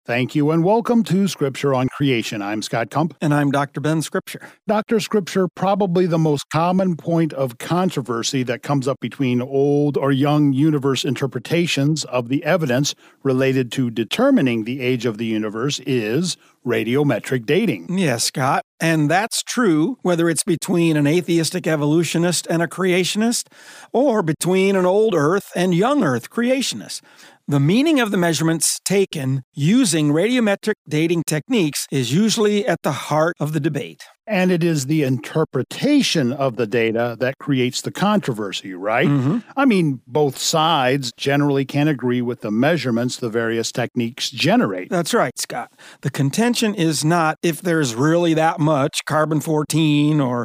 Thank you, and welcome to Scripture on Creation. I'm Scott Kump. And I'm Dr. Ben Scripture. Dr. Scripture, probably the most common point of controversy that comes up between old or young universe interpretations of the evidence related to determining the age of the universe is radiometric dating. Yes, Scott. And that's true whether it's between an atheistic evolutionist and a creationist, or between an old Earth and young Earth creationist. The meaning of the measurements taken using radiometric dating techniques is usually at the heart of the debate. And it is the interpretation of the data that creates the controversy, right? Mm-hmm. I mean, both sides generally can agree with the measurements the various techniques generate. That's right, Scott. The contention is not if there's really that much carbon-14 or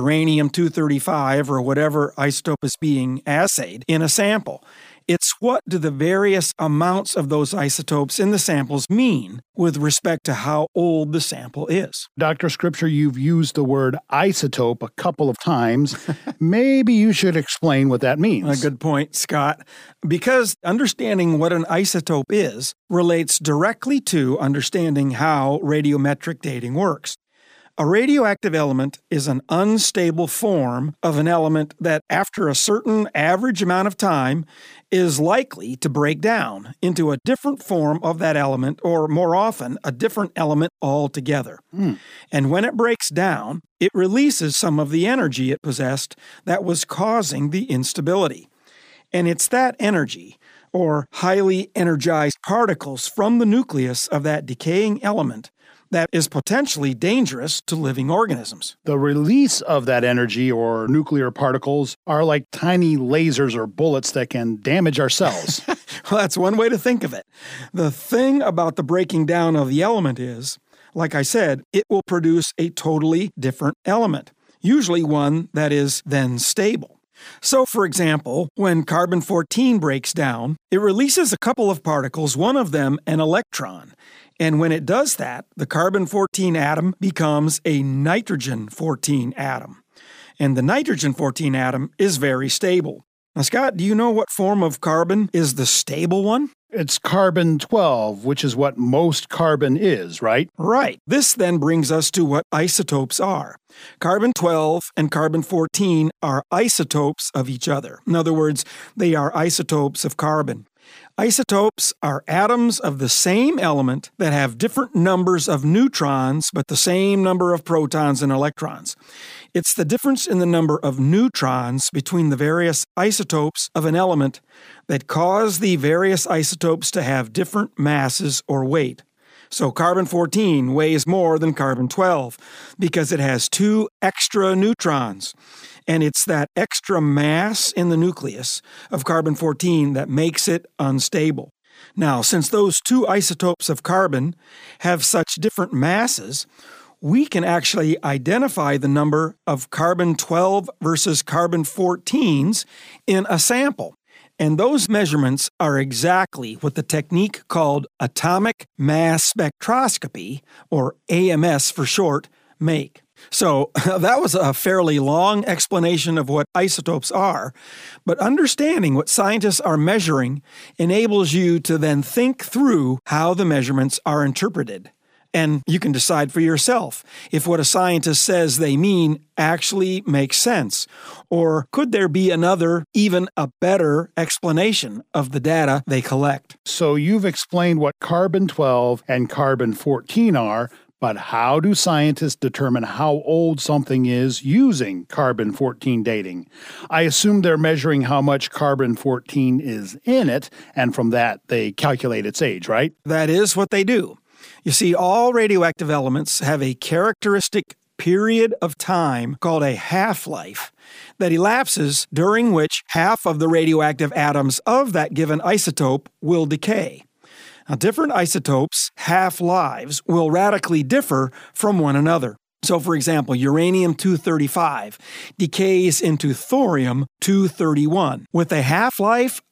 uranium-235 or whatever isotope is being assayed in a sample. It's what do the various amounts of those isotopes in the samples mean with respect to how old the sample is. Dr. Scripture, you've used the word isotope a couple of times. Maybe you should explain what that means. A good point, Scott. Because understanding what an isotope is relates directly to understanding how radiometric dating works. A radioactive element is an unstable form of an element that, after a certain average amount of time, is likely to break down into a different form of that element, or more often, a different element altogether. And when it breaks down, it releases some of the energy it possessed that was causing the instability. And it's that energy, or highly energized particles from the nucleus of that decaying element, that is potentially dangerous to living organisms. The release of that energy or nuclear particles are like tiny lasers or bullets that can damage our cells. Well, that's one way to think of it. The thing about the breaking down of the element is, like I said, it will produce a totally different element, usually one that is then stable. So, for example, when carbon-14 breaks down, it releases a couple of particles, one of them an electron. And when it does that, the carbon-14 atom becomes a nitrogen-14 atom. And the nitrogen-14 atom is very stable. Now, Scott, do you know what form of carbon is the stable one? It's carbon-12, which is what most carbon is, right? Right. This then brings us to what isotopes are. Carbon-12 and carbon-14 are isotopes of each other. In other words, they are isotopes of carbon. Isotopes are atoms of the same element that have different numbers of neutrons but the same number of protons and electrons. It's the difference in the number of neutrons between the various isotopes of an element that cause the various isotopes to have different masses or weight. So carbon-14 weighs more than carbon-12 because it has 2 extra neutrons. And it's that extra mass in the nucleus of carbon-14 that makes it unstable. Now, since those 2 isotopes of carbon have such different masses, we can actually identify the number of carbon-12 versus carbon-14s in a sample. And those measurements are exactly what the technique called atomic mass spectroscopy, or AMS for short, make. So that was a fairly long explanation of what isotopes are, but understanding what scientists are measuring enables you to then think through how the measurements are interpreted. And you can decide for yourself if what a scientist says they mean actually makes sense, or could there be another, even a better explanation of the data they collect. So you've explained what carbon-12 and carbon-14 are, but how do scientists determine how old something is using carbon-14 dating? I assume they're measuring how much carbon-14 is in it, and from that they calculate its age, right? That is what they do. You see, all radioactive elements have a characteristic period of time called a half-life that elapses during which half of the radioactive atoms of that given isotope will decay. Now, different isotopes' half-lives will radically differ from one another. So, for example, uranium-235 decays into thorium-231 with a half-life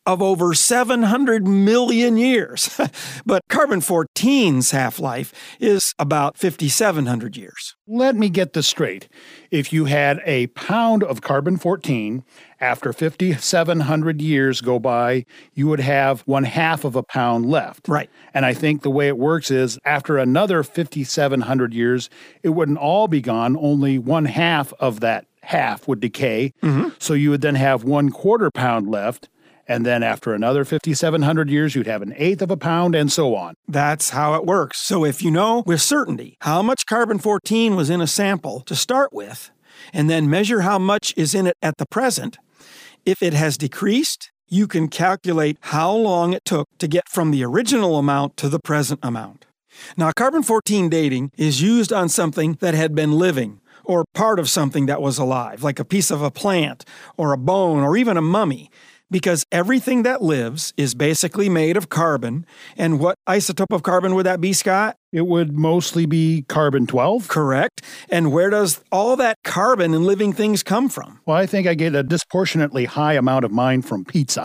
of over 700 million years. But carbon-14's half-life is about 5,700 years. Let me get this straight. If you had a pound of carbon-14, after 5,700 years go by, you would have 1/2 of a pound left. Right. And I think the way it works is after another 5,700 years, it wouldn't all be gone. Only 1/2 of that half would decay. So you would then have 1/4 pound left. And then after another 5,700 years, you'd have 1/8 of a pound, and so on. That's how it works. So if you know with certainty how much carbon-14 was in a sample to start with, and then measure how much is in it at the present, if it has decreased, you can calculate how long it took to get from the original amount to the present amount. Now, carbon-14 dating is used on something that had been living, or part of something that was alive, like a piece of a plant, or a bone, or even a mummy, because everything that lives is basically made of carbon. And what isotope of carbon would that be, Scott? It would mostly be carbon-12. Correct. And where does all that carbon in living things come from? Well, I think I get a disproportionately high amount of mine from pizza.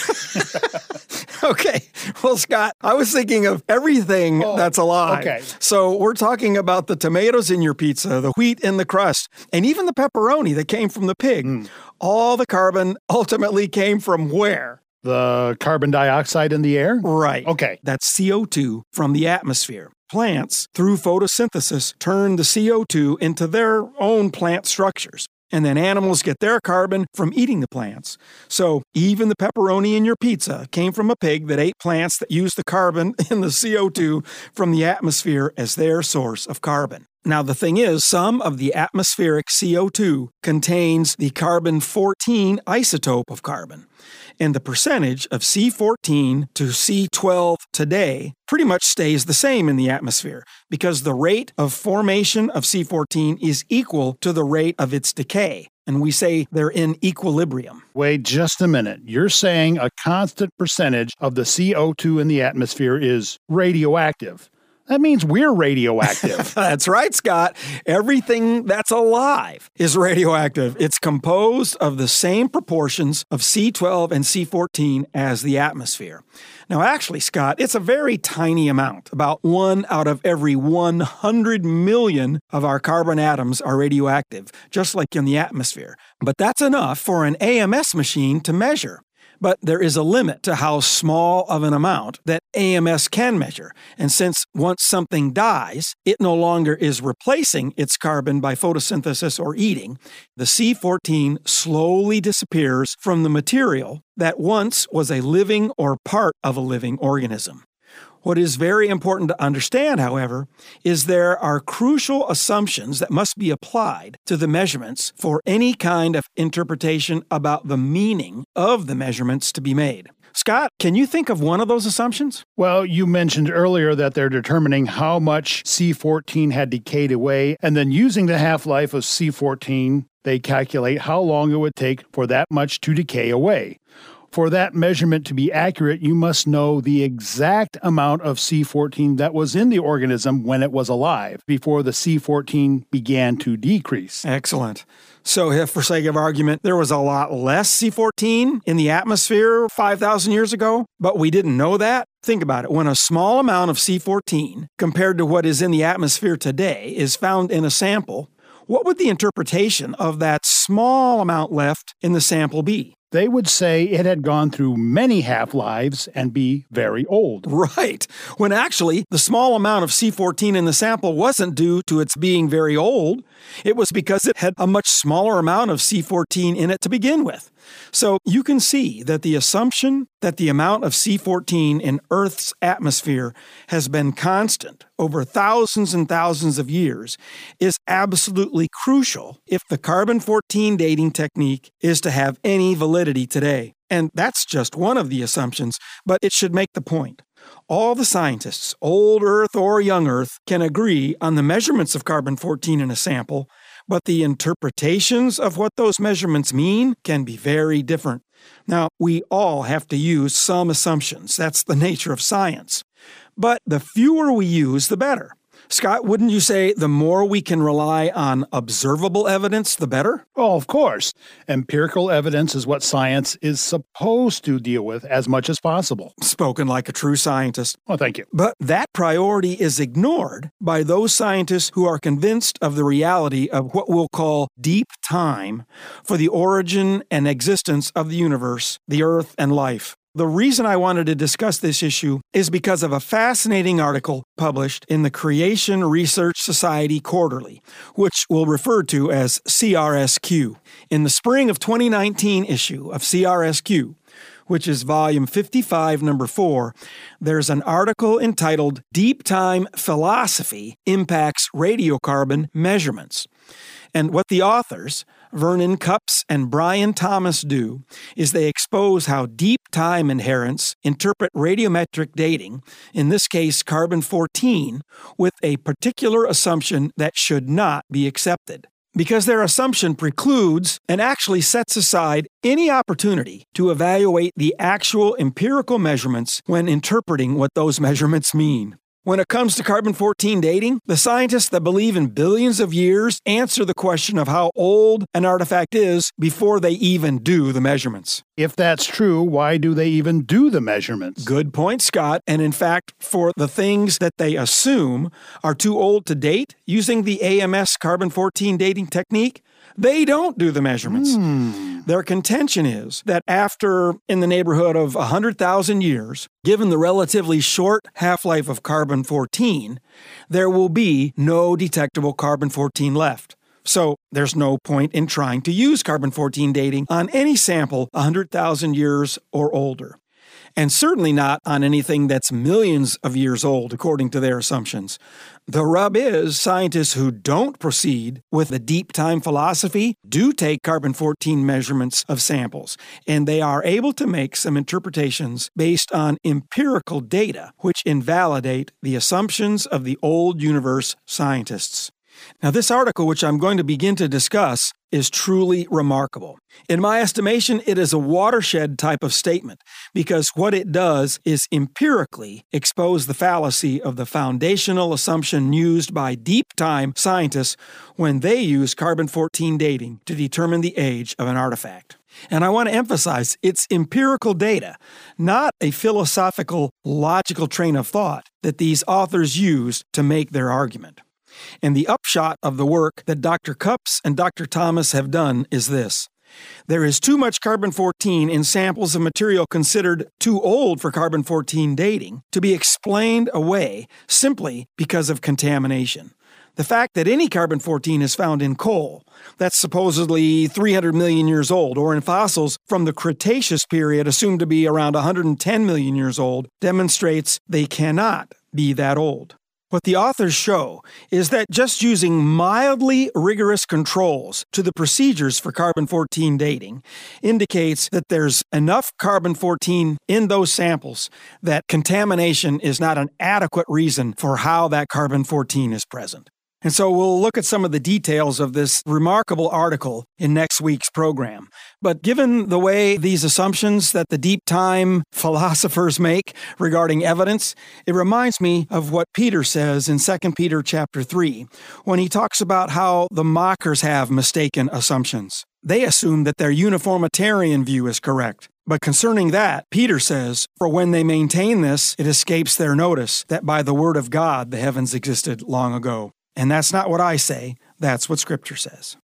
Okay. Well, Scott, I was thinking of everything that's alive. Okay. So we're talking about the tomatoes in your pizza, the wheat in the crust, and even the pepperoni that came from the pig. All the carbon ultimately came from where? The carbon dioxide in the air? Right. Okay. That's CO2 from the atmosphere. Plants, through photosynthesis, turn the CO2 into their own plant structures. And then animals get their carbon from eating the plants. So even the pepperoni in your pizza came from a pig that ate plants that used the carbon in the CO2 from the atmosphere as their source of carbon. Now, the thing is, some of the atmospheric CO2 contains the carbon-14 isotope of carbon. And the percentage of C14 to C12 today pretty much stays the same in the atmosphere because the rate of formation of C14 is equal to the rate of its decay. And we say they're in equilibrium. Wait just a minute. You're saying a constant percentage of the CO2 in the atmosphere is radioactive. That means we're radioactive. That's right, Scott. Everything that's alive is radioactive. It's composed of the same proportions of C12 and C14 as the atmosphere. Now, actually, Scott, it's a very tiny amount. About 1 out of every 100 million of our carbon atoms are radioactive, just like in the atmosphere. But that's enough for an AMS machine to measure. But there is a limit to how small of an amount that AMS can measure. And since once something dies, it no longer is replacing its carbon by photosynthesis or eating, the C14 slowly disappears from the material that once was a living or part of a living organism. What is very important to understand, however, is there are crucial assumptions that must be applied to the measurements for any kind of interpretation about the meaning of the measurements to be made. Scott, can you think of one of those assumptions? Well, you mentioned earlier that they're determining how much C14 had decayed away, and then using the half-life of C14, they calculate how long it would take for that much to decay away. For that measurement to be accurate, you must know the exact amount of C14 that was in the organism when it was alive, before the C14 began to decrease. Excellent. So if, for sake of argument, there was a lot less C14 in the atmosphere 5,000 years ago, but we didn't know that, think about it. When a small amount of C14 compared to what is in the atmosphere today is found in a sample, what would the interpretation of that small amount left in the sample be? They would say it had gone through many half-lives and be very old. Right, when actually the small amount of C14 in the sample wasn't due to its being very old. It was because it had a much smaller amount of C14 in it to begin with. So you can see that the assumption that the amount of C14 in Earth's atmosphere has been constant over thousands and thousands of years is absolutely crucial if the carbon-14 dating technique is to have any validity today. And that's just one of the assumptions, but it should make the point. All the scientists, old Earth or young Earth, can agree on the measurements of carbon-14 in a sample, but the interpretations of what those measurements mean can be very different. Now, we all have to use some assumptions. That's the nature of science. But the fewer we use, the better. Scott, wouldn't you say the more we can rely on observable evidence, the better? Oh, of course. Empirical evidence is what science is supposed to deal with as much as possible. Spoken like a true scientist. Oh, thank you. But that priority is ignored by those scientists who are convinced of the reality of what we'll call deep time for the origin and existence of the universe, the earth, and life. The reason I wanted to discuss this issue is because of a fascinating article published in the Creation Research Society Quarterly, which we'll refer to as CRSQ. In the spring of 2019 issue of CRSQ, which is volume 55, number 4, there's an article entitled Deep Time Philosophy Impacts Radiocarbon Measurements. And what the authors, Vernon Kupps and Brian Thomas, do is they expose how deep time inherents interpret radiometric dating, in this case carbon-14, with a particular assumption that should not be accepted. Because their assumption precludes and actually sets aside any opportunity to evaluate the actual empirical measurements when interpreting what those measurements mean. When it comes to carbon-14 dating, the scientists that believe in billions of years answer the question of how old an artifact is before they even do the measurements. If that's true, why do they even do the measurements? Good point, Scott. And in fact, for the things that they assume are too old to date using the AMS carbon-14 dating technique, they don't do the measurements. Their contention is that after, in the neighborhood of 100,000 years, given the relatively short half-life of carbon-14, there will be no detectable carbon-14 left. So there's no point in trying to use carbon-14 dating on any sample 100,000 years or older. And certainly not on anything that's millions of years old, according to their assumptions. The rub is scientists who don't proceed with the deep time philosophy do take carbon-14 measurements of samples, and they are able to make some interpretations based on empirical data, which invalidate the assumptions of the old universe scientists. Now, this article, which I'm going to begin to discuss, is truly remarkable. In my estimation, it is a watershed type of statement because what it does is empirically expose the fallacy of the foundational assumption used by deep time scientists when they use carbon-14 dating to determine the age of an artifact. And I want to emphasize it's empirical data, not a philosophical, logical train of thought that these authors used to make their argument. And the upshot of the work that Dr. Kupps and Dr. Thomas have done is this. There is too much carbon-14 in samples of material considered too old for carbon-14 dating to be explained away simply because of contamination. The fact that any carbon-14 is found in coal, that's supposedly 300 million years old, or in fossils from the Cretaceous period assumed to be around 110 million years old, demonstrates they cannot be that old. What the authors show is that just using mildly rigorous controls to the procedures for carbon-14 dating indicates that there's enough carbon-14 in those samples that contamination is not an adequate reason for how that carbon-14 is present. And so we'll look at some of the details of this remarkable article in next week's program. But given the way these assumptions that the deep time philosophers make regarding evidence, it reminds me of what Peter says in 2 Peter chapter 3, when he talks about how the mockers have mistaken assumptions. They assume that their uniformitarian view is correct. But concerning that, Peter says, for when they maintain this, it escapes their notice that by the word of God the heavens existed long ago. And that's not what I say, that's what Scripture says.